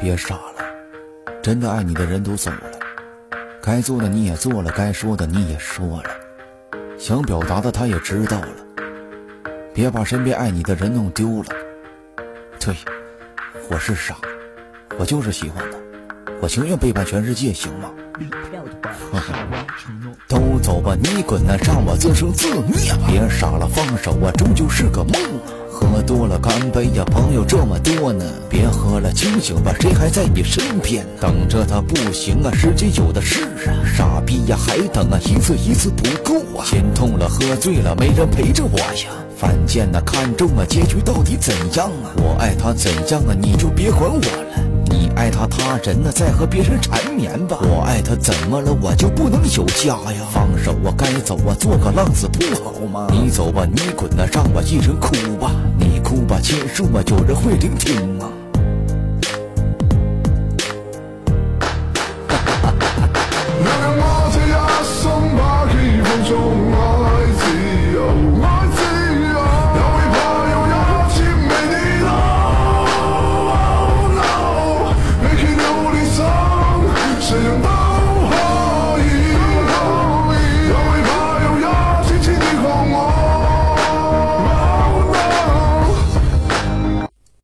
别傻了，真的爱你的人都走了，该做的你也做了，该说的你也说了，想表达的他也知道了，别把身边爱你的人弄丢了。对，我是傻，我就是喜欢他，我情愿背叛全世界，行吗？都走吧，你滚呐，让我自生自灭吧！别傻了，放手啊，终究是个梦啊！喝多了干杯呀，朋友这么多呢，别喝了，清醒吧，谁还在你身边？等着他不行啊，时间有的是啊，傻逼呀，还等啊，一次一次不够啊！心痛了，喝醉了，没人陪着我呀！犯贱呐，看中啊，结局到底怎样啊？我爱他怎样啊，你就别管我了。你爱他他人呢，再和别人缠绵吧。我爱他怎么了，我就不能有家呀？放手啊，该走啊，做个浪子不好吗？你走吧，你滚啊，让我一人哭吧。你哭吧，结束啊，有人会聆听吗？